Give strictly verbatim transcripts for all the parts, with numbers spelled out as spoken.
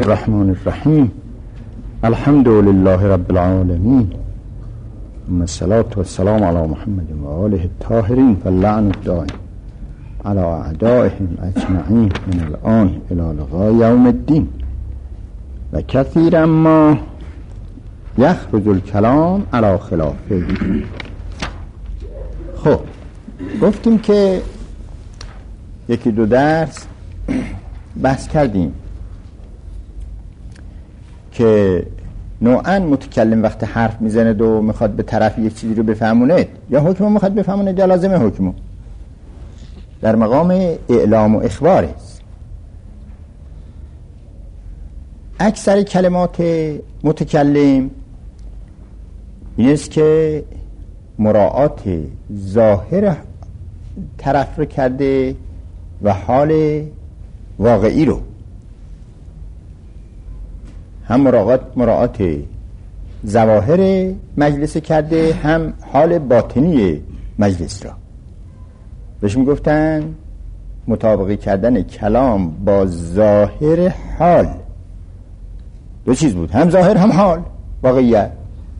الرحمن الرحیم الحمد لله رب العالمین ثم الصلاة والسلام علی محمد و آله الطاهرین واللعن الدائم علی اعدائهم اجمعین من الآن الی لقاء یوم الدین و کثیرا ما یخرج الکلام علی خلافه. خب گفتیم که یکی دو درس بحث کردیم که نوعاً متکلم وقت حرف میزنه و میخواد به طرف یک چیزی رو بفهمونه، یا حکم میخواد بفهمونه یا لازمه حکم در مقام اعلام و اخبار است. اکثر کلمات متکلم این است که مراعات ظاهر طرف رو کرده و حال واقعی رو، هم مراعات مراعات ظواهر مجلس کرده، هم حال باطنی مجلس را. بهش میگفتن مطابقی کردن کلام با ظاهر حال. دو چیز بود، هم ظاهر هم حال واقعیت.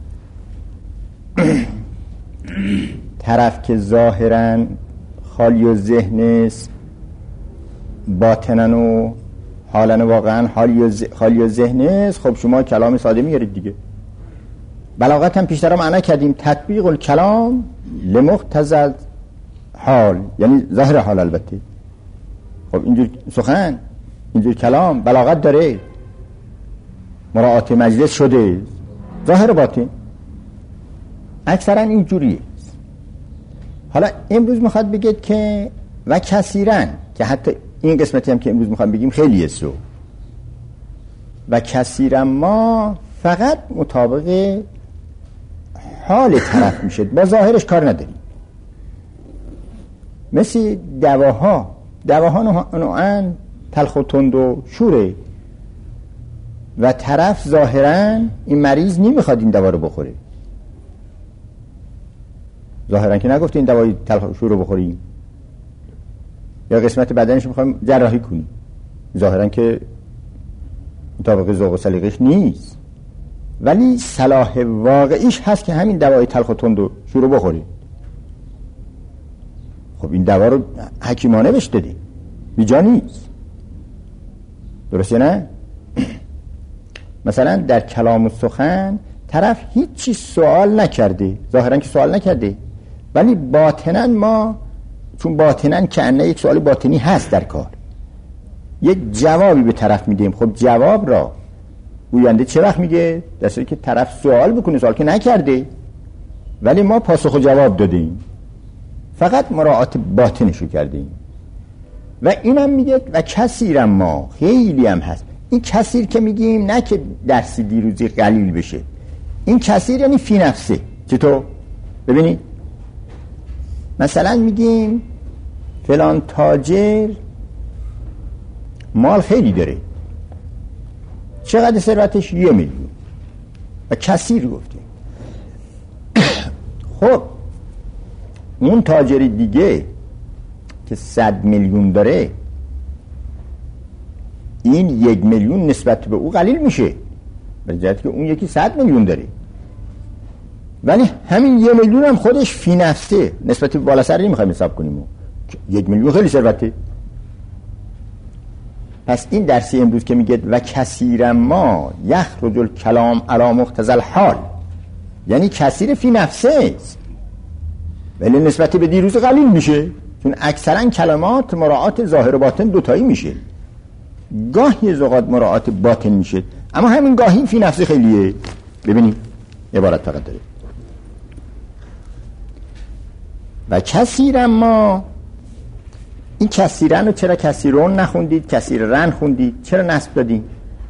طرف که ظاهراً خالی و ذهن است، باطناً و حالاً واقعاً خالی و ذهن است، خب شما کلام ساده میارید دیگه. بلاغت هم پیشتر معنا کردیم تطبیق الکلام لمقتضى حال، یعنی ظاهر حال. البته خب اینجور سخن، اینجور کلام بلاغت داره، مراعات مجلس شده، ظاهر باطن اکثرا اینجوریه. حالا امروز میخواد بگید که و کثیرا، که حتی این قسمتی هم که امروز میخوام بگیم خیلی است رو. و کثیرا ما فقط مطابق حال طرف میشه، با ظاهرش کار نداریم. مثل دواها دواها نوعاً تلخ و تند و شوره و طرف ظاهراً این مریض نمیخواد این دوا رو بخوره، ظاهراً که نگفته این دوای تلخ و شور رو بخوریم، یا قسمت بدنش رو میخوایم جراحی کنیم، ظاهراً که مطابق ذوق و سلیقش نیست، ولی صلاح واقعیش هست که همین دوای تلخ و تند و شور رو بخوریم. خب این دوا رو حکیمانه بهش دادیم، بیجا نیست، درسته نه؟ مثلا در کلام و سخن طرف هیچی سوال نکرده، ظاهرا که سوال نکرده، ولی باطنا ما چون باطنا کأنه یک سوال باطنی هست در کار، یک جوابی به طرف میدیم. خب جواب را گوینده چه وقت میگه؟ در صورتی که طرف سوال بکنه، سوال که نکرده ولی ما پاسخ و جواب دادیم، فقط مراعات باطنشو کردیم. و اینم میگه و کثیر ما، خیلی هم هست. این کثیر که میگیم نه که درسی دیروزی قلیل بشه، این کثیر یعنی فی نفسه. چطور؟ ببینید مثلا میگیم فلان تاجر مال خیلی داره، چقدر ثروتش؟ یه میلیون. و کثیر گفتیم. خب اون تاجر دیگه که صد میلیون داره، این یک میلیون نسبت به او قلیل میشه، به جهتی که اون یکی صد میلیون داره، ولی همین یک میلیون هم خودش فی نفسه نسبت به بالا سر نمیخوایم حساب کنیم، یک میلیون خیلی ثروته. پس این درسی امروز که میگه و کثیر ما یخرج الکلام علی مقتضی الحال، یعنی کثیر فی نفسه است ولی نسبت به دیروز قلیل میشه، چون اکثرا کلمات مراعات ظاهر و باطن دوتایی میشه. گاهی زوقات مراعات باطن میشه، اما همین گاهی فی نفسه خیلیه. ببینید عبارت فقط داره و کثیر ما. این کثیرن رو چرا کثیرون نخوندید، کثیرن خوندید؟ چرا نصب دادیم؟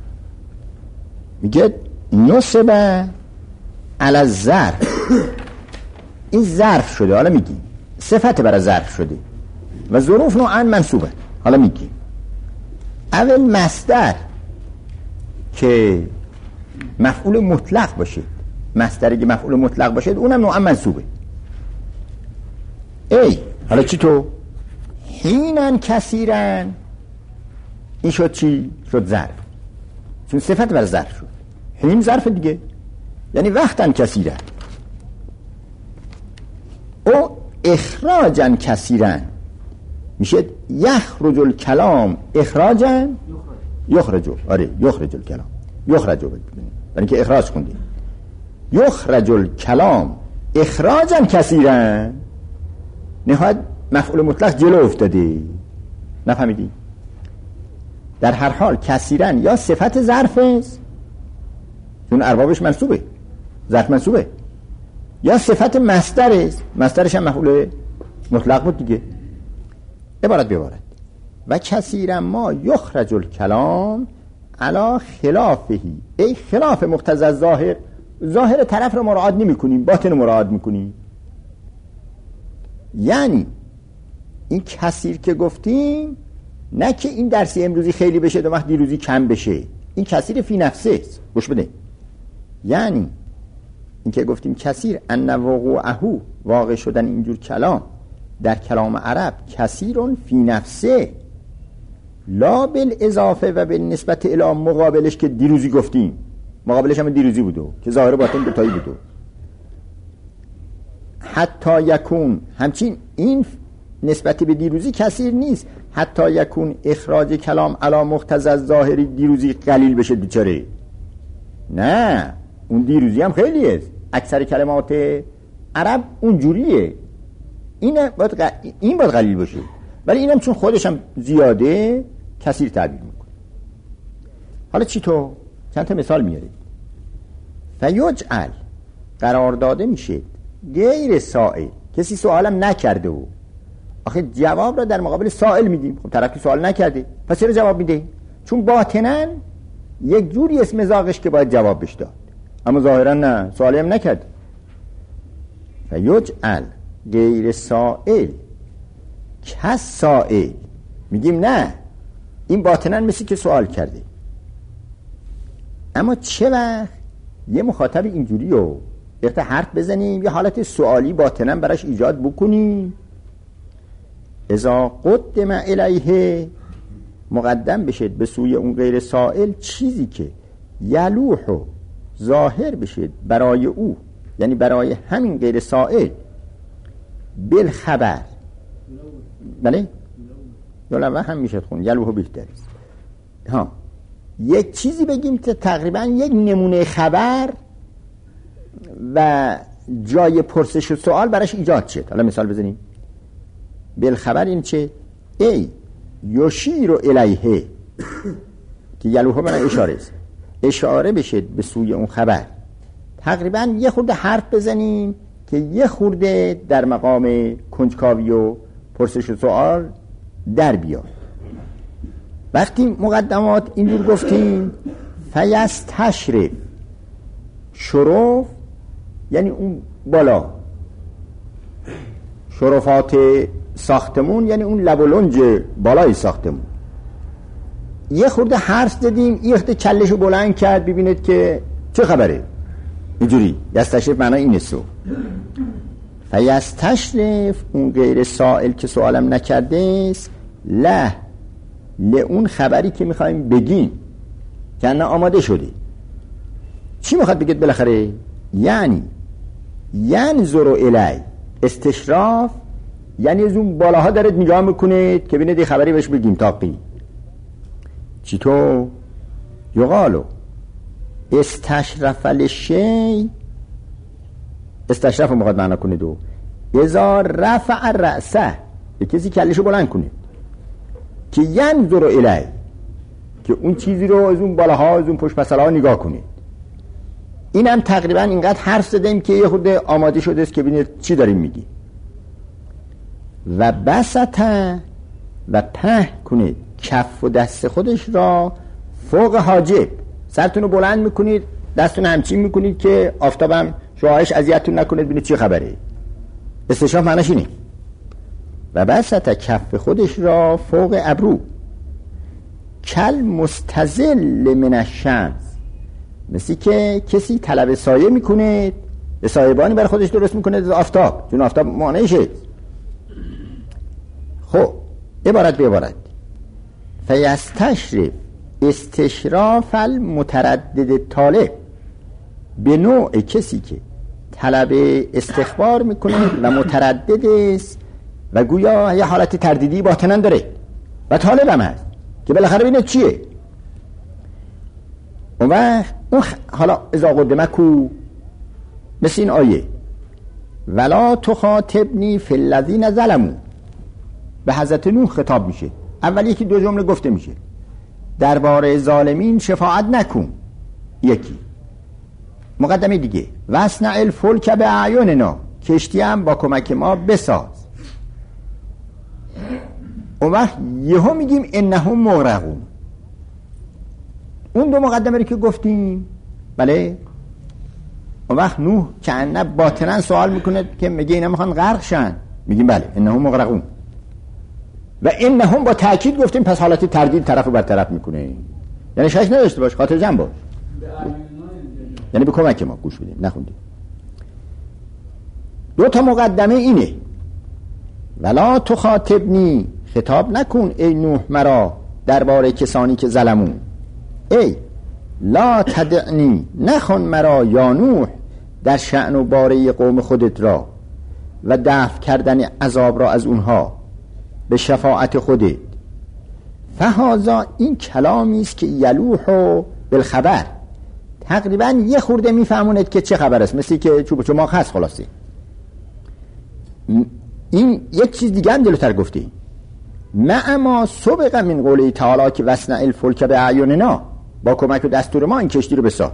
میگه نصب علی الظرف، این ظرف شده، حالا میگیم صفت برای ظرف شده و ظروف نوعاً منصوبه. حالا میگیم اول مصدر که مفعول مطلق باشه، مصدری که مفعول مطلق باشه اونم نوعاً منصوبه. ای حالا چی تو؟ حینن کثیرن، این شد چی؟ شد ظرف. چون صفت بر ظرف شد. حین ظرف دیگه، یعنی وقتاً کثیرا. او اخراجاً کثیرا میشه یخرج الکلام اخراجاً یخرجو. آره یخرج الکلام یخرجو ببینید، یعنی که اخراج خوندی. یخرج الکلام اخراجاً کثیرا، نهایت مفعول مطلق جلو افتاده. نفهمیدی؟ در هر حال کثیرا یا صفت ظرف است چون اربابش منصوبه، ظرف منصوبه، یا صفت مصدر است، مصدرش هم مفعول مطلق بود دیگه. عبارت بیاورد و کثیرا ما یخرج الکلام علی خلافهی، ای خلاف مقتضی الظاهر، ظاهر طرف رو مراعات نمی کنیم، باطن رو مراعات میکنیم. یعنی این کثیر که گفتیم نه که این درسی امروزی خیلی بشه دو وقت دیروزی کم بشه، این کثیر فی نفسه است. گوش بده، یعنی این که گفتیم کثیر ان وقوعه، واقع شدن اینجور کلام در کلام عرب، کثیرون فی نفسه لا بالاضافه و بالنسبت الی مقابلش که دیروزی گفتیم، مقابلش هم دیروزی بودو که ظاهر باطن دوتایی بودو. حتی یکون، همچین این نسبت به دیروزی کثیر نیست، حتی یکون اخراج کلام علی مقتضی الظاهری، دیروزی قلیل بشه بیچاره. نه، اون دیروزی هم خیلی است، اکثر کلمات عرب اون جوریه، این باید ق... این باید قلیل باشه، ولی اینم چون خودش هم زیاده کثیر تعبیر میکنه. حالا چی تو؟ چند تا مثال میاره. فیجعل، قرار داده میشه غیر سائل، کسی سوالم نکرده و آخه جواب را در مقابل سائل میدیم. خب طرف که سوال نکرده پس چرا جواب میده؟ چون باطناً یک جوری اسم مزاقش که باید جواب بش داد، اما ظاهرا نه، سوالی هم نکرد. فیجعل غیر سائل کس سائل، میگیم نه، این باطناً مثل که سوال کرده. اما چه وقت یه مخاطب اینجوری رو وقت حرف بزنیم یه حالت سوالی باطناً براش ایجاد بکنیم، اذا قدم الیه، مقدم بشه به سوی اون غیر سائل چیزی که یلوحو، ظاهر بشه برای او، یعنی برای همین غیر سائل، بالخبر. بله؟ یلوح هم میشه خون، یلوحو بهتر است. ها، یک چیزی بگیم که تقریبا یک نمونه خبر و جای پرسش و سوال براش ایجاد شد. حالا مثال بزنیم. بالخبر این چه؟ ای یشیر الیه، که یلوحو برای اشاره است، اشاره بشه به سوی اون خبر. تقریبا یه خورده حرف بزنیم که یه خورده در مقام کنجکاوی و پرسش و سوال در بیاد. وقتی مقدمات اینجور گفتیم، فیستشرف، شرف یعنی اون بالا، شرفات ساختمون یعنی اون لب و لنج بالای ساختمون. یه خورده حرف زدیم، یه خورده کلشو بلند کرد ببینید که چه خبره. اینجوری یستشرف معنی این است. فیستشرف، اون غیر سائل که سوالم نکرده است، له، لئون خبری که میخوایم بگیم که نه آماده شده. چی میخواد بگید بالاخره؟ یعنی ینظر الی، استشراف یعنی از اون بالاها دارید نگاه میکنید که ببینید خبری بهش بگیم. تاقی چطور؟ یقالو استشرف لشی، استشرف رو میخواد معنا کنید و اذا رفع رأسه، به کسی کلشو بلند کنید که ینظر الی، که اون چیزی رو از اون بالاها از اون پشت پسرها نگاه کنید. این هم تقریبا اینقدر حرف زدیم که یه خورده آماده شده است که ببینید چی داریم میگی. و بسطه، و په کنید کف و دست خودش را فوق حاجب، سرتون رو بلند میکنید، دستتون همچین میکنید که آفتابم شعاعش اذیتتون نکنه، ببینید چی خبره. استشراف معناش اینه. و بسطه کف خودش را فوق ابرو، کل مستزل من الشمس، مثل که کسی طلب سایه میکنه، سایبانی برای خودش درست میکنه از آفتاب، چون آفتاب مانعشه. خب عبارت به عبارت، فیستشرف استشراف المتردد طالب، به نوع کسی که طلب استخبار میکنه و متردد است و گویا یه حالت تردیدی باطنن داره و طالب هم هست که بالاخره ببینه چیه. اون وقت اون حالا اذا قدمکو مثل این آیه ولا تخاطبنی فی الذین ظلموا، به حضرت نوح خطاب میشه. اول یکی دو جمله گفته میشه درباره ظالمین شفاعت نکن. یکی مقدمه دیگه واصنع الفلک باعیننا، کشتی هم با کمک ما بساز. اون وقت یهو میگیم انهم مغرقون. اون دو مقدمه رو که گفتیم بله، اون وقت نوح کأنه باطنا سوال میکنه که میگه اینا میخوان غرق شن، میگیم بله انهم مغرقون. و انهم با تأکید گفتیم، پس حالت تردید طرف رو برطرف میکنه، یعنی شک نداشته باش، خاطر جمع باش، یعنی به کمک ما گوش بدیم. نخوندیم دو تا مقدمه اینه ولا تخاطبنی، خطاب نکن ای نوح مرا درباره کسانی که ظلمون. ای لا تدعنی، نخوان مرا یا نوح در شأن و باره قوم خودت را و دفع کردن عذاب را از اونها به شفاعت خودت. فهذا، این کلامی است که یلوح و بالخبر، تقریبا یه خورده میفهموند که چه خبر است، مثل که چوب چماق هست. خلاصه این یک چیز دیگه هم جلوتر گفتیم، معما سبق من قوله تعالی که واصنع الفلک باعیننا، با کمک و دستور ما این کشتی رو بساز.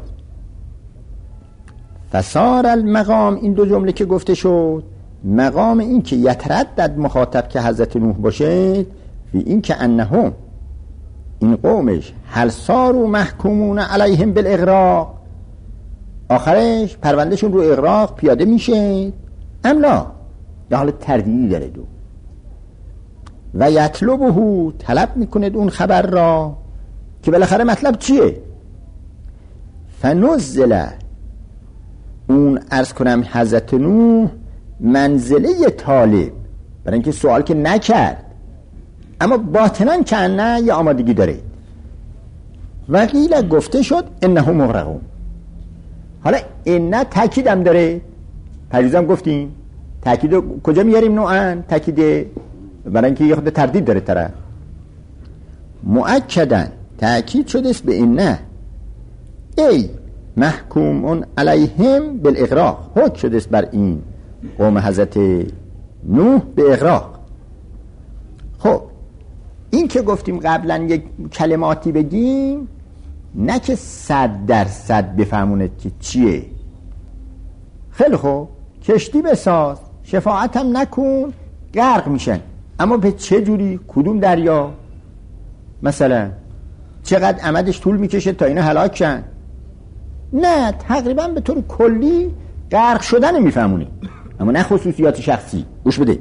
فصار المقام، این دو جمله که گفته شد، مقام این که یتردد مخاطب که حضرت نوح باشه فی این که انهم، این قومش هل صاروا محکومون علیهم بالاغراق، آخرش پروندهشون رو اغراق پیاده میشه املا، در حال تردیدی داره. دو و یطلبه، طلب میکند اون خبر را که بالاخره مطلب چیه. فنزل، اون عرض کنم حضرت نوح منزله طالب، برای اینکه سوال که نکرد اما باطناً کنه یه آمادگی داره. و قیل، گفته شد انهم مغرقون. حالا این تاکیدم داره، پریزم گفتیم تاکید کجا میاریم نوعاً تاکید، برای اینکه یه خود تردید داره طرف. مؤکداً تاکید شده است به این نه ای محکومون علیهم بالاغراق، حکم شده است بر این قوم حضرت نوح به اغراق. خب این که گفتیم قبلا یک کلماتی بگیم، نه که صد درصد بفهمونه که چیه. خیلی خوب کشتی بساز، شفاعت هم نکن، غرق میشن، اما به چه جوری، کدوم دریا، مثلا چقدر عمدش طول میکشه تا اینا هلاک شن؟ نه، تقریبا به طور کلی غرق شدن میفهمونی، اما نه خصوصیات شخصی. گوش بده.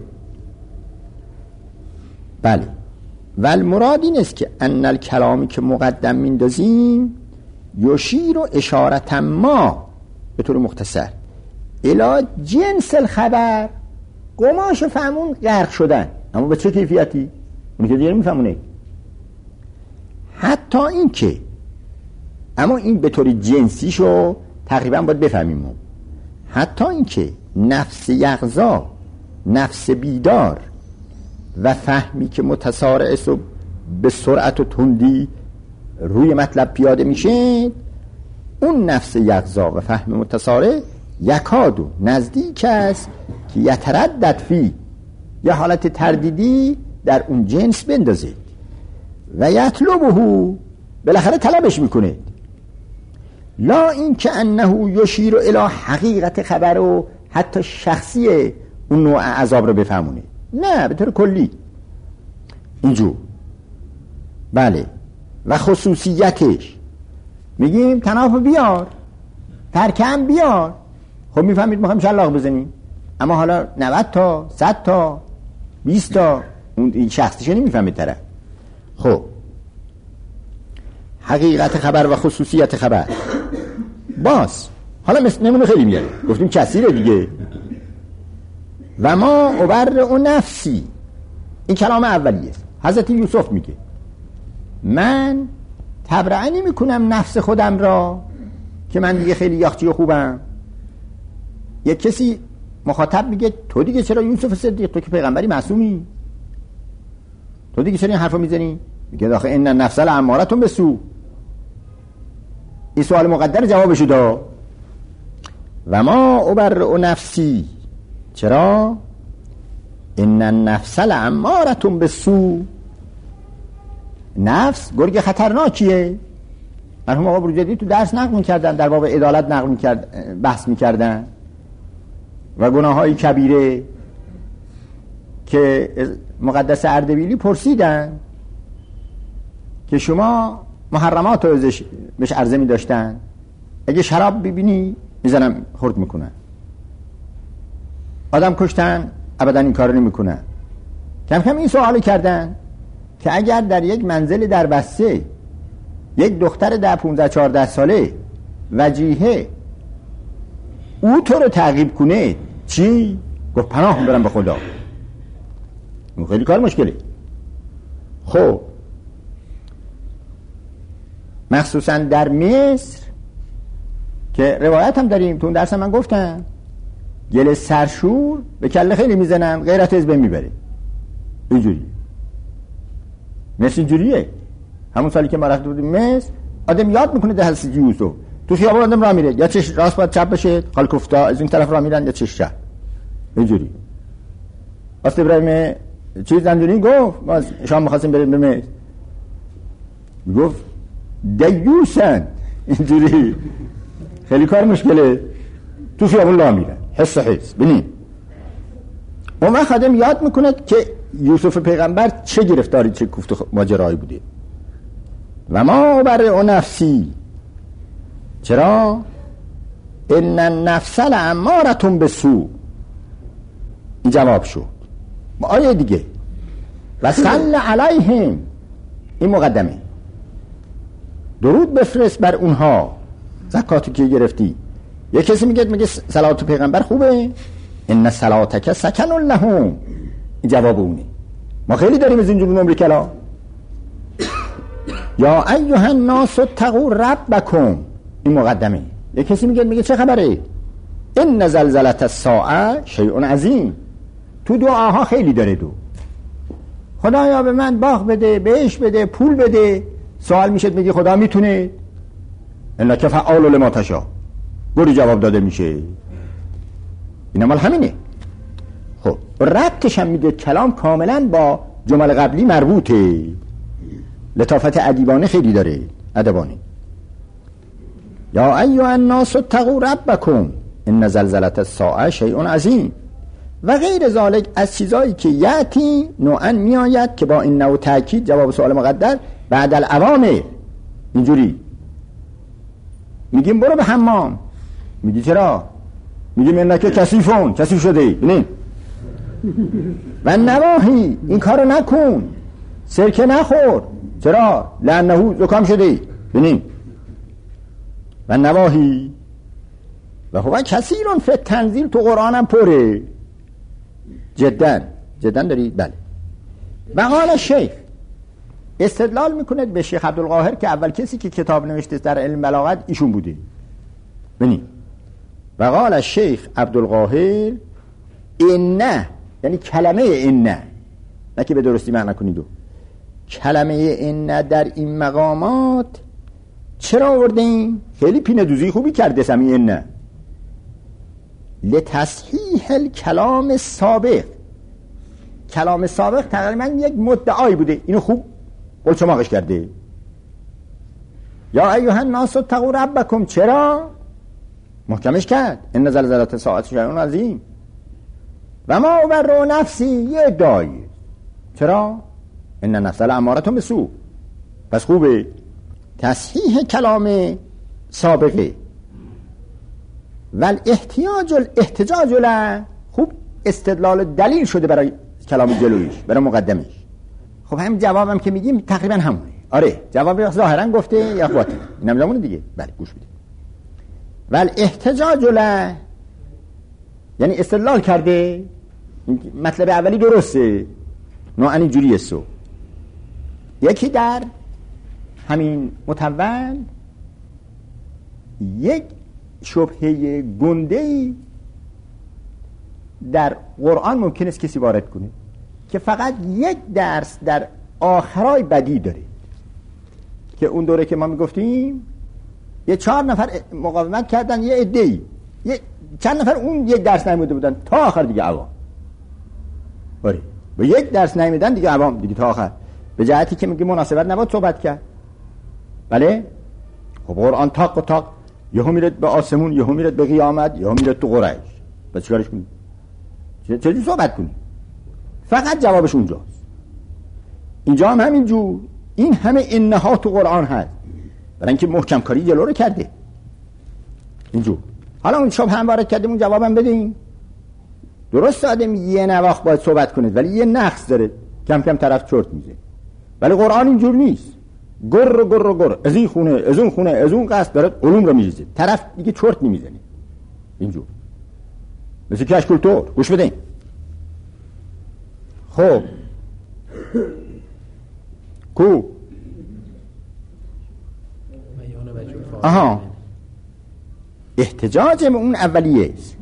بله، والمراد این است که ان الکلامی که مقدم میندازیم یشیر و اشارت ما، به طور مختصر الی جنس الخبر، قماش فهمون غرق شدن، اما به چه کیفیتی؟ اونی که دیگه میفهمونه. حتی این که، اما این به طور جنسیشو تقریبا باید بفهمیم. حتی این که نفس یغزا، نفس بیدار و فهمی که متسارع است و به سرعت و تندی روی مطلب پیاده میشه، اون نفس یغزا و فهم متسارع یکادو، نزدیک است که یتردد فی، یه حالت تردیدی در اون جنس بندازه. و یطلبه، بالاخره طلبش میکنه. لا این که انه یشیر الی حقیقت خبر و حتی شخصی اون نوع عذاب رو بفهمونه، نه به طور کلی اینجور. بله، و خصوصیتش میگیم تناف بیار، ترکم بیار. خب میفهمید میخوایم شلاق بزنیم، اما حالا نود تا، صد تا، بیست تا، اون شخصیش نمیفهمید طرف. خب حقیقت خبر و خصوصیت خبر باز حالا مثل نمونه خیلی میاره، گفتیم کثیره دیگه. و ما عبر اون نفسی، این کلام اولیه. حضرت یوسف میگه من تبرئه نمی کنم نفس خودم را که من دیگه خیلی یاختی و خوبم. یک کسی مخاطب میگه تو دیگه چرا یوسف صدیق، تو که پیغمبری معصومی، تو دیگه چرا این حرفو میزنی؟ میگه داخل ان النفس لامارة بالسوء. این سوال مقدر جوابشو دا. و ما ابرئ نفسی، چرا؟ ان النفس لامارة بالسوء. نفس گرگ خطرناکیه. مرحوم آقا بروجردی تو درس نقل میکردن، در باب عدالت نقل میکرد، بحث میکردن و گناه های کبیره که مقدس اردبیلی پرسیدن که شما محرمات رو بهش عرضه می داشتن، اگه شراب ببینی میزنم خورد میکنن، آدم کشتن ابدا این کارو نمیکنن. کم کم این سوالو کردن که اگر در یک منزل در بسته یک دختر در پونزده چهارده ساله وجیهه او تو رو تعقیب کنه چی؟ گفت پناه میبرم به خدا. خیلی کار مشکلی. خب مخصوصا در مصر که روایت هم داریم، تو اون درس هم من گفتم، گل سرشور به کله خیلی میزنن، غیرت از بین میبره. اینجوری مصر اینجوریه. همون سالی که ما رفته بودیم مصر، آدم یاد میکنه ده حسیجی یوسف تو خیابان آدم راه میره، یا چش راست باید چپ بشه، خال کفتا از این طرف راه میرن، یا چش چپ. اینجوری است. ابراهیم چیز زندونی گفت ما شام می‌خواستیم بریم به مصر، گفت دیوسن. اینجوری خیلی کار مشکله، تو خیابون راه میرن، حس حس. ببین اون وقت آدم یاد میکنه که یوسف پیغمبر چه گرفتاری، چه کوفت ماجرایی بوده. و ما برئ نفسی، چرا؟ ان النفس لامارة بالسوء. این جواب شد. آیه دیگه و صل علیهم، این مقدمه، درود بفرست بر اونها. زکاتو که گرفتی، یه کسی میگه میگه صلوات پیغمبر خوبه، ان صلاتک سکن لهم، این جواب اونه. ما خیلی داریم از اینجور نمره کلا. یا ایها الناس اتقوا ربکم، این مقدمه. یه کسی میگه میگه چه خبره؟ ان زلزله الساعه شیء عظیم. تو دعاها خیلی داره دو، خدایا به من باغ بده، بهش بده، پول بده. سوال میشه میگه خدا میتونه؟ انک فعال لما تشاء، گوری جواب داده میشه. این مال همینه. خب ربطش هم میگه کلام کاملا با جمل قبلی مربوطه، لطافت ادیبانه خیلی داره، ادبانه. یا ایها الناس اتقوا ربکم ان زلزله الساعه شیء عظیم و غیر ذالک از چیزایی که یاتی نوعا میآید که با این نوع تاکید جواب سوال مقدر بعد الاوامر. اینجوری میگیم برو به حمام، میگی چرا؟ میگیم انک کثیفون، کثیف شده. ببین و نواهی، این کارو نکن، سرکه نخور، چرا؟ لانه زکام شده. ببین و نواهی و هو کثیرون فی التنزیل، تو قرآن هم پره جدا جدا دارید. بله. و قال شیخ، استدلال میکنه به شیخ عبدالقاهر که اول کسی که کتاب نوشته در علم بلاغت ایشون بوده. ببین و قال شیخ عبدالقاهر اینه، یعنی کلمه اینه، نه که به درستی معنی کنید، کلمه اینه در این مقامات چرا آوردیم؟ خیلی پینه دوزی خوبی کرده سمی اینه لتصحیح الکلام سابق. کلام سابق تقریبا یک مدعای بوده، اینو خوب قلچماقش کرده. یا ایها الناس اتقوا ربکم، چرا؟ محکمش کرد ان زلزله الساعه شیء عظیم. و ما ابرئ نفسی، یه ادعایی، چرا؟ ان النفس لامارة بالسوء. پس خوبه تصحیح کلام سابقه. ول احتیاج الاحتجاج له، خوب استدلال دلیل شده برای کلام جلویش، برای مقدمش. خب همین جوابم که میگیم تقریبا همونه. آره جواب ظاهرا گفته یا باطن، اینم زمونه دیگه. بله گوش بدید. ول احتجاج له یعنی استدلال کرده. مطلب اولی درسته، نوعا اینجوریه. سو یکی در همین متول یک شبهه گنده‌ای در قرآن ممکن است کسی وارد کنه که فقط یک درس در آخرای بدی داره، که اون دوره که ما میگفتیم یه چهار نفر مقاومت کردن، یه عده‌ای یه چند نفر اون یک درس نمیده بودن تا آخر دیگه عوام، آره و یک درس نمیدن دیگه عوام دیگه تا آخر، به جهتی که میگه مناسبت نباید صحبت کرد. بله خب قرآن تاق و تاق، یهو میرد به آسمون، یهو میرد به قیامت، یهو میرد تو قریش، بس چیکارش کنی؟ چه صحبت کنی؟ فقط جوابش اونجاست. اینجا هم همینجور، این همه انها تو قرآن هست برای اینکه محکم کاری جلو رو کرده اینجور. حالا اون شب هم وارد کردیم، اون جوابم بدین. درست آدم یه نواخت باید صحبت کنه ولی یه نقص داره، کم کم طرف چرت میزه، ولی قرآن اینجور نیست، گر گر گر از این خونه از اون خونه از اون قصد داره علوم رو میریزه، طرف دیگه چرت نمیزنه اینجور، مثل کشکولتور. گوش بدین. خب کو آها احتجاج به اون اولیه است.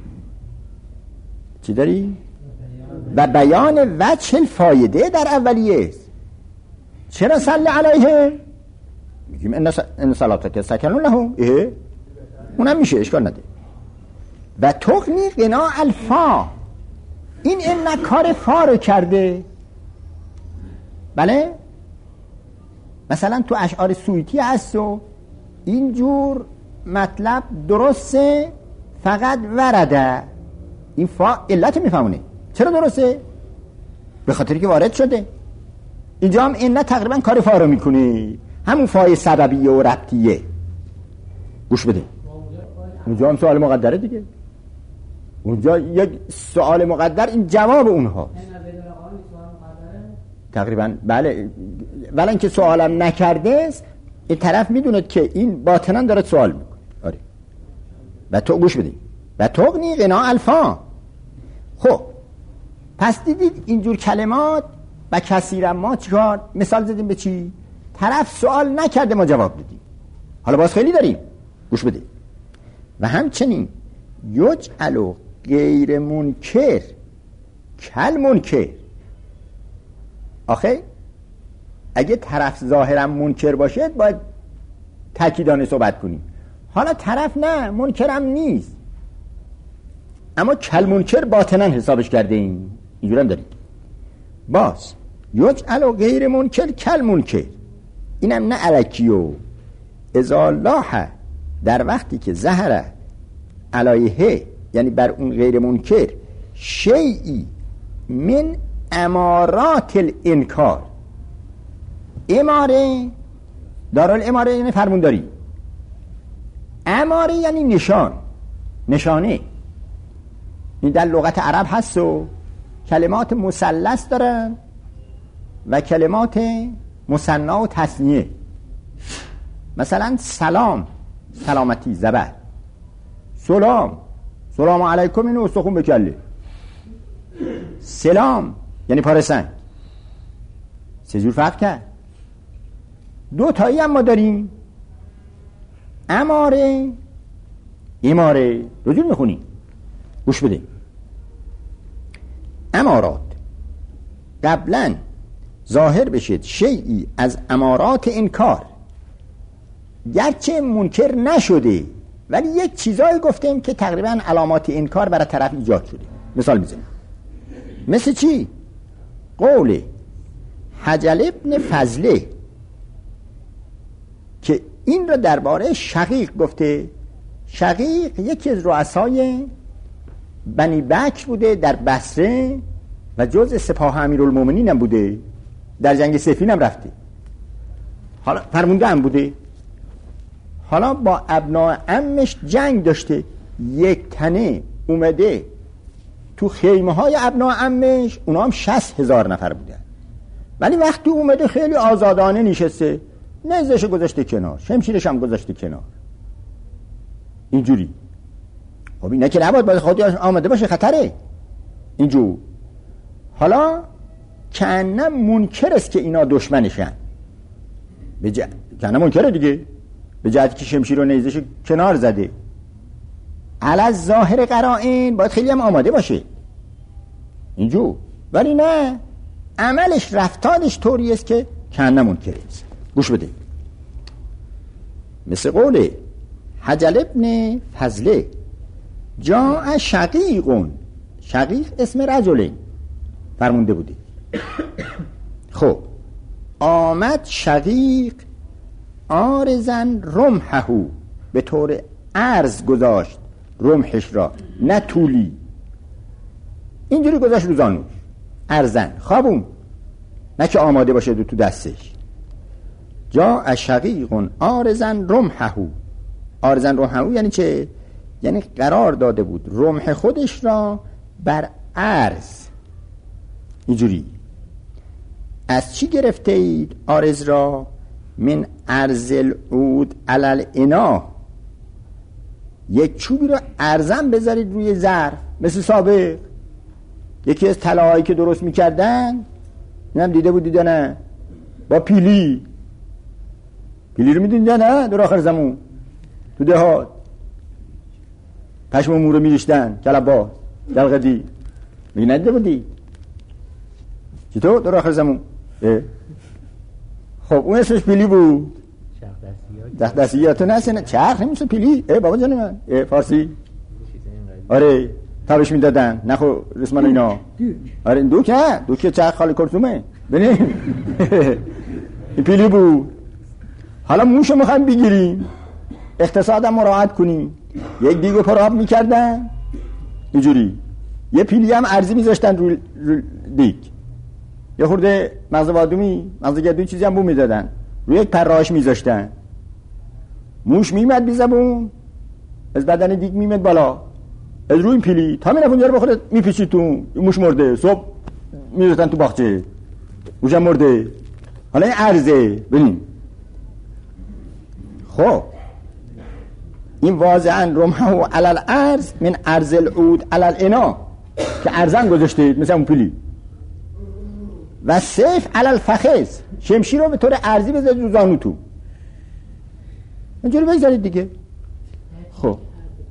چی داری؟ و بیان وجه الفایده در اولیه است. چرا صلی علیه؟ میگیم ان صلاتک سکن لهم، اه اونم میشه، اشکال نداره. و تغنی غنا الفا، این ان کار فا رو کرده. بله مثلا تو اشعار سویتی هست و اینجور مطلب درسته، فقط ورده، این فا علت میفهمونه. چرا درسته؟ به خاطری که وارد شده. اینجا هم این تقریبا کار فا رو میکنه، همون فای سببیه و ربطیه. گوش بده، اونجا هم سوال مقدره دیگه، اونجا یک سوال مقدر، این جواب اونها تقریبا. بله ولی اینکه سوالم نکرده است، این طرف میدونه که این باطنا داره سوال میکنه. آره و تو گوش بدید و تغنی غنا الفا. خب پس دیدید اینجور کلمات و کثیرا ما چیکار مثال زدیم به چی؟ طرف سوال نکرده ما جواب دادیم. حالا باز خیلی داریم، گوش بدید. و همچنین یجعل غیر منکر کل منکر. آخه اگه طرف ظاهرا منکر باشه باید تأکیدانه صحبت کنیم. حالا طرف نه منکرم نیست، اما کل منکر باطنا حسابش کرده ایم، اینجور هم داریم. باز یجعل غیر منکر کل منکر، اینم نه الکیو اذا لاح، در وقتی که ظهر علیه، یعنی بر اون غیر منکر، شیئی من امارات الانکار. اماره دارالاماره یعنی فرمونداری، اماره یعنی نشان، نشانه. این در لغت عرب هست و کلمات مثلث دارن و کلمات مثنی و تثنیه. مثلا سلام سلامتی زبر، سلام سلام علیکم اینو استخون بکله، سلام یعنی پارسنگ. سه جور فرق کرد. دو تایی هم ما داریم، اماره اماره، دو جور میخونیم. گوش بده. امارات قبلا ظاهر بشید شیئی از امارات انکار، گرچه منکر نشده ولی یک چیزایی گفتیم که تقریبا علامات انکار برای طرف ایجاد شده. مثال میزنیم. مثل چی؟ قول حجل ابن فضله که این را درباره شقیق گفته. شقیق یکی از رؤسای بنی بکر بوده در بصره و جزء سپاه امیرالمومنین هم بوده، در جنگ صفین هم رفته، حالا فرمونده هم بوده. حالا با ابناء عمش جنگ داشته، یک تنه اومده تو خیمه های ابناء عمش، اونا هم شصت هزار نفر بودن، ولی وقتی اومده خیلی آزادانه نشسته، نزدش گذاشته کنار، شمشیرش هم گذاشته کنار، اینجوری. خب اینا که نباید باید خودی آمده باشه، خطره اینجور. حالا کأنم منکر است که اینا دشمنشن، به ج... کنه منکره دیگه، به جهتی که شمشیر و نیزش کنار زده. علی ظاهر قرائن باید خیلی هم آماده باشه اینجور، ولی نه، عملش رفتارش طوری است که کنه منکره است. گوش بده، مثل قول حجل ابن فضله جاء شقیقون، شقیق اسم رجله فرمونده بوده. خب آمد شقیق آرزن رمحهو، به طور عرض گذاشت رمحش را، نه طولی، اینجوری گذاشت رو زانوش ارزن، خوابون، نه که آماده باشه دو تو دستش. جاء شقیق آرزن رمحهو، آرزن رمحهو یعنی چه؟ یعنی قرار داده بود رمح خودش را بر عرض، اینجوری. از چی گرفته اید عارض را؟ من عرض العود علی الاناء، یک چوبی رو ارزن بذارید روی ظرف، مثل سابق یکی از طلاهایی که درست میکردن، اینم دیده بود دیده نه، با پیلی، پیلی رو میدونید نه در آخر زمان تو دهات پشم امور رو میریشتن، کلباس دلغدی، میگه ندیده بودی چطور در آخر زمان؟ خب اون اسمش پیلی بود، ده دستیاتو نسینه، چرخ نمیشه پیلی. ای بابا جان من، ای فارسی، آره تابش میدادن، نخو رسمان اینا، آره دوک نه، دوک چرخ خالی کرتومه ببین. این پیلی بود. حالا موشو میخوایم بگیریم، اقتصادم مراعات کنیم، یک دیگو پر آب میکردن اینجوری، یه پیلی هم ارزی میذاشتن رو, رو دیگ، یه خورده مغز بادومی، مغز گردوی چیزی هم بو میدادن، روی یک پراش میذاشتن، موش میمد بی زبون از بدن دیگ میمد بالا از روی این پیلی، تا میرفت اونجا رو بخوره میپیچید تو، موش مرده، صبح میذاشتن تو باغچه، موشم مرده. حالا این عرضه ببین. خب این واضعا رمحه علی الارض من عرض العود علی الاناء، که ارزن گذاشته مثل اون پیلی، و سیف علی الفخذ، شمشیر رو به طور ارزی بذارید رو زانو تو، اینجوری بگذارید دیگه. خب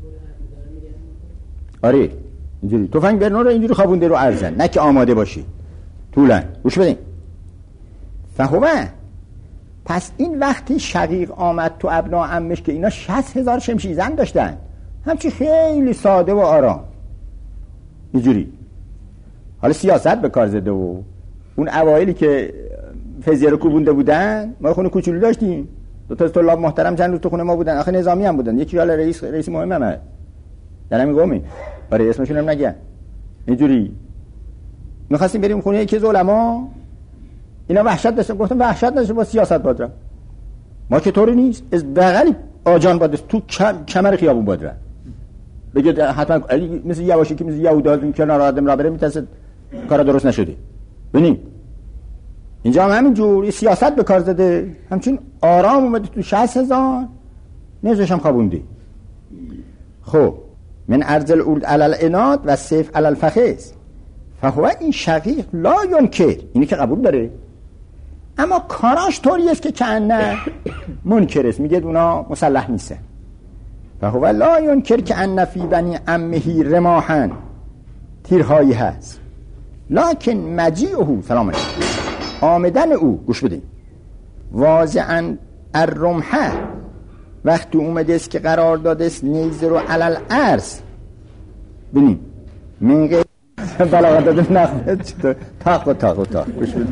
آره اینجوری تفنگ برنو رو اینجوری خوابونده رو ارزن، نه که آماده باشی طولن. گوش بدین، فهمه پس این وقتی شقیق آمد تو ابنا عمش که اینا شصت هزار شمشیر زن داشتن، همچی خیلی ساده و آرام اینجوری. حالا سیاست به کار زده و اون اوایلی که فزیه رو کوبونده بودن، ما خونه کوچولو داشتیم، دو تا طلاب محترم چند روز تو خونه ما بودن، آخه نظامی هم بودن، یکی حالا رئیس رئیس مهمه در همین قومی، برای اسمشون هم نگن، اینجوری می‌خواستیم بریم خونه یکی از علما، اینا وحشت داشتن، گفتم وحشت نداشته با سیاست بادرم، ما که طوری نیست، از بغل آجان باد تو کم... کمر خیابون بادرم بگید حتما علی مثل یواشی که مثل یهودا از این کنار آدم را بره میترسه کارا درست نشده. ببین اینجا هم همین جور سیاست به کار زده، همچین آرام اومده تو شصت هزار نزدش هم خوابوندی. خب من عرض العود علی الاناد و سیف علی الفخذ، فهو این شقیق لا ینکر، اینی که قبول داره، اما کاراش طوری است که کأنه منکر است، میگه اونا مسلح نیستن. فهو لا ینکر که ان فی بنی عمه رماحن، تیرهایی هست، لکن مجیعه، سلام علیکم، آمدن او، گوش بدین، واضعا الرمحه، وقتی اومده است که قرار داده است نیزه رو علل عرض، ببین من غیر بلاغت داده نخواه چطور تاق و تاق و تاق، گوش بدین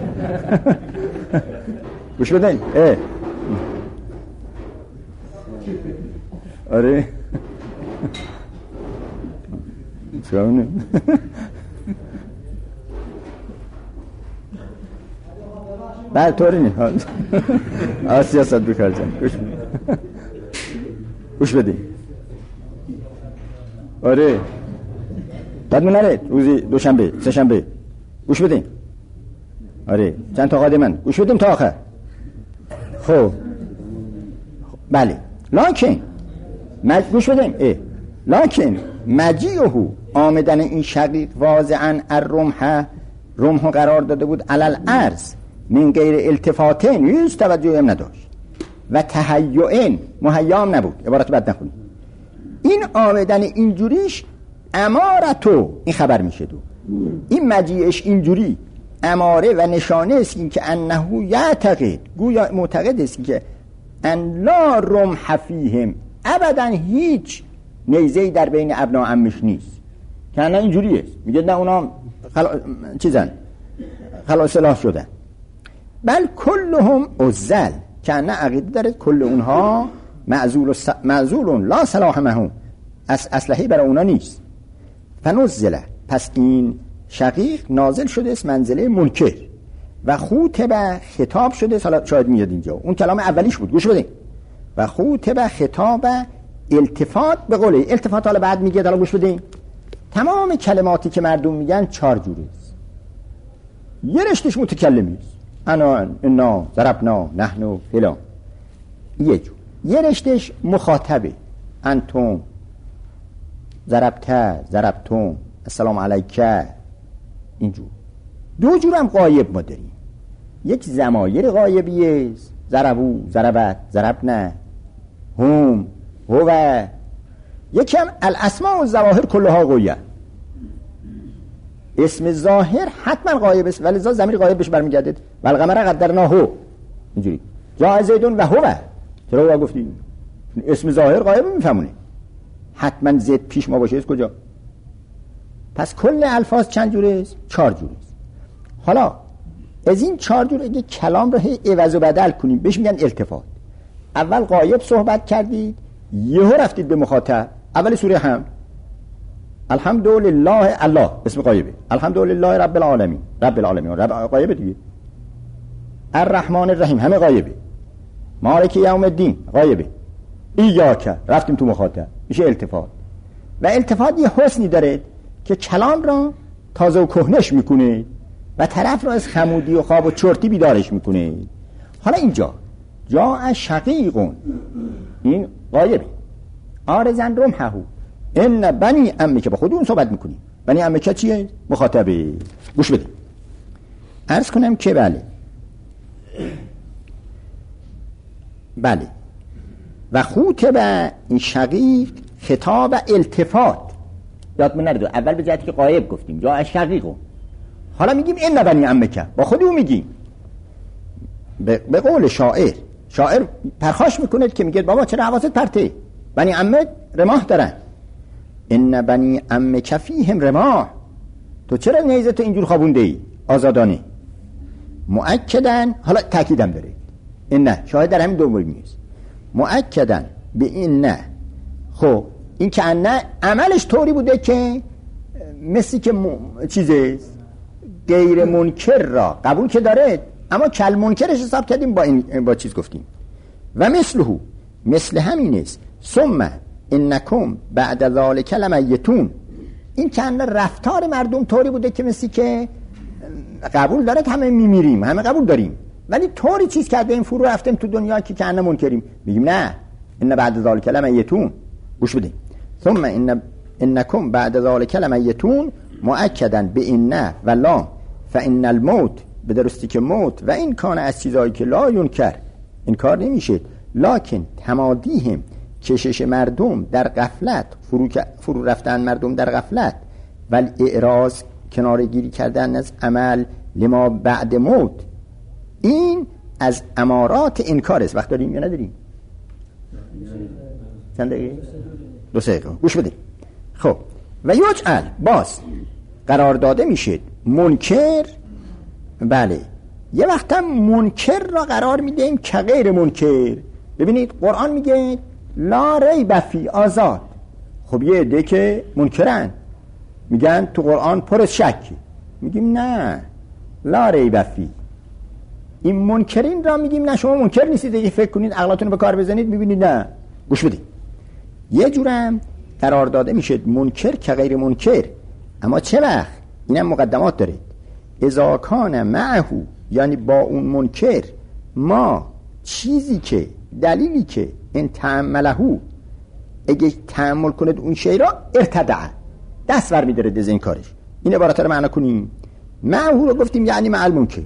گوش بدین اه آره چونه بله طوری نی سیاست بکار جان، گوش بدین گوش بدین آره بعد مناره روزی دوشنبه سه شنبه، گوش بدین آره چند تا قادم من گوش بدیم تا آخر. خب بله لکن مج... گوش بدیم اه لکن مجیعه، آمدن این شقیق واضعا الرمح، رمح قرار داده بود علل عرض، من غیر التفاتین هیچ توجهی هم نداشت و تهیئن مهیام نبود. عبارت بد نخونید. این آمدن اینجوریش امارتو این خبر میشه دو این مجیعش اینجوری اماره و نشانه است این که انه یعتقد گویا معتقد است که ان لا رمح فیهم ابدا هیچ نیزه‌ای در بین ابنا عمش نیست که نه اینجوریه. میگه نه اونا خلا... چیزن خلاص اصلاح شدن. بل کلهم عزل که نه عقیده داره کل اونها معزول س... معزولون لا صلاح مهم از اسلحه برای اونا نیست. فنزله پس این شقیق نازل شده است منزله منکر و خوطب خطاب شده. حالا شاید میاد اینجا اون کلام اولیش بود گوش بدین. و خوطب خطاب التفات به قوله التفات. حالا بعد میگه حالا گوش بدین تمام کلماتی که مردم میگن چهار جوره است. یه رشتش متکلمی است انا انا ضربنا نحن فلان یه جور. یه رشتش مخاطبه انتم ضربت ضربتم السلام علیکه اینجور. دو جور هم غایب ما داریم. یک ضمایر غایبیه ضربو ضربت ضربنا هم هو. یکی هم الاسماء و ظواهر کلها غایب. اسم ظاهر حتما غایب است ولی ضمیر غایب بهش برمیگرده. والقمر قدرناه اینجوری جاء زیدون و هو. چرا هو گفتی؟ اسم ظاهر غایب میفهمونه حتما زد پیش ما باشه. از کجا؟ پس کل الفاظ چند جوره است؟ چهار جوره است. حالا از این چهار جور اگه کلام رو هی عوض و بدل کنیم بهش میگن التفات. اول غایب صحبت کردید یهو رفتید به مخاطب. اول سوره هم الحمدلله الله اسم غایبه الحمدلله رب العالمین رب العالمین رب غایبه دیگه. الرحمن الرحیم همه غایبه. مالک یوم الدین غایبه. ایاک رفتیم تو مخاطب میشه التفات. و التفات یه حسنی داره که کلام را تازه و کهنش میکنه و طرف را از خمودی و خواب و چرتی بیدارش میکنه. حالا اینجا جاء شقیقون این غایبه آرزن رمحهو ان بنی عمه که با خود اون صحبت میکنی. بنی عمه که چیه؟ مخاطبه. گوش بدیم. عرض کنم که بله بله و خوطب این شقیق خطاب التفات یاد من نرده. اول به جهتی که غایب گفتیم جا شقیقون. حالا میگیم این بنی عمه که با خود اون میگیم به قول شاعر. شاعر پرخاش میکنه که میگه بابا چرا حواست پرته بنی عمه رماه دارن. ان بنی عمه که فیهم رماه تو چرا نیزه تو اینجور خوابونده ای آزادانه. مؤکدن حالا تاکیدم داره این نه شاهد در همین دومی نیست. مؤکدن به این نه. خب این که نه عملش طوری بوده که مثل که م... چیزه غیر منکر را قبول که داره اما کل منکرش حساب کردیم با این با چیز گفتیم. و مثله مثل همین است. ثم انکم بعد ذلک لمیتون این که رفتار مردم طوری بوده که مثل که قبول داره همه میمیریم همه قبول داریم ولی طوری چیز کرده این فرو رفتیم تو دنیا که کنه منکریم. میگیم نه ان بعد ذلک لمیتون. گوش بدین. ثم ان انکم بعد ذلک لمیتون مؤکدا به این نه و لا فان الموت به درستی که موت و این کان از چیزایی که لا ینکر انکار نمیشه لکن تمادیهم کشش مردم در غفلت فرو, فرو رفتن مردم در غفلت ولی اعراض کناره گیری کردن از عمل لما بعد موت این از امارات انکار است. وقت داریم یا نداریم؟ چند دقیقه؟ دو سه دقیقه گوش بدیم. خب و یجعل باز قرار داده میشه منکر. بله یه وقت هم منکر را قرار میدیم که غیر منکر. ببینید قرآن میگه لا ریب فی آزاد. خب یه عده که منکرن میگن تو قرآن پر از شکی. میگیم نه لا ریب فی. این منکرین را میگیم نه شما منکر نیستید اگه فکر کنید عقلاتون رو به کار بزنید میبینید نه. گوش بدید. یه جورم قرار داده میشه منکر که غیر منکر. اما چه وقت؟ اینم مقدمات داره. اذا کان معه یعنی با اون منکر ما چیزی که دلیلی که این تعملهو اگه تعمل کنید اون شی را ارتدع دست ور میداره از این کارش. این عبارت رو معنا کنیم. معه رو گفتیم یعنی مع المنکر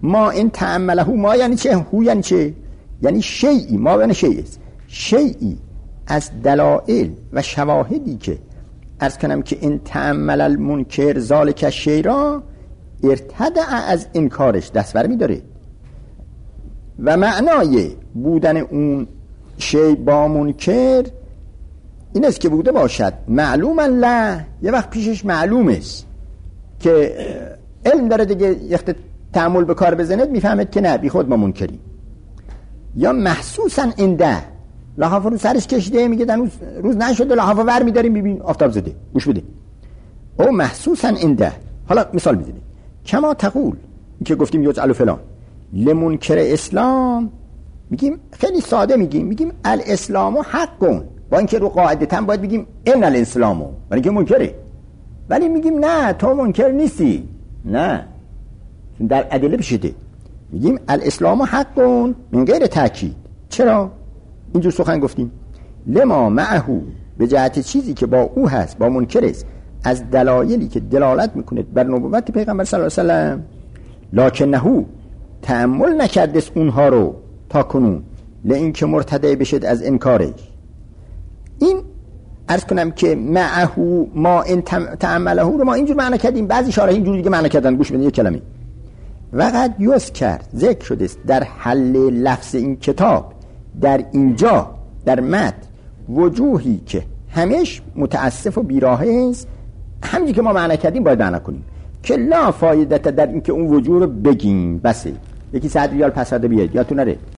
ما این تعمله ما یعنی چه؟ هو یعنی چه؟ یعنی شیئی، ما یعنی شیئی است، شیئی از دلائل و شواهدی که عرض کنم که این تعمل المنکر ذالک الشیء را ارتدع از انکارش دست می داره و معنای بودن اون شیء با منکر این است که بوده باشد معلوم الله، یه وقت پیشش معلوم است که علم داره دیگه، یخت تعامل به کار بزند میفهمد که نه بی خود ما منکریم، یا محسوسا انده لحافه رو سرش کشیده میگه دنوز روز نشده لحافه ور میداریم ببین آفتاب زده گوش بده، او محسوسا انده. حالا مثال میزنیم کما تقول که گفتیم یجعل فلان لمنکر اسلام، میگیم خیلی ساده میگیم میگیم الاسلام حقون، با اینکه رو قاعدتا باید بگیم ان الاسلامو ولی که منکره، ولی میگیم نه تو منکر نیستی، نه در ادله بشیده میگیم الاسلام حقون من غیر تاکید. چرا اینجور سخن گفتیم؟ لما معه به جهت چیزی که با او هست، با منکر است، از دلایلی که دلالت میکنه بر نبوت پیغمبر صلی الله علیه و سلم، لکنه تأمل نکرده اونها رو تا کنون لئین که مرتدع بشد از انکارش. این عرض کنم که معه ما این تأمله رو ما اینجور معنی کردیم، بعضی شارح اینجور دیگه معنی کردن. گوش بدین یک کلمه وقد یوز کرد ذکر شده است در حل لفظ این کتاب در اینجا در متن وجوهی که همش متاسف و بیراه است، همینجوری که ما معنی کردیم باید معنی کنیم که لا فایدت در این که اون وجوه رو بگیم بسه. یکی صد ریال پس داده بیاد یا تو نره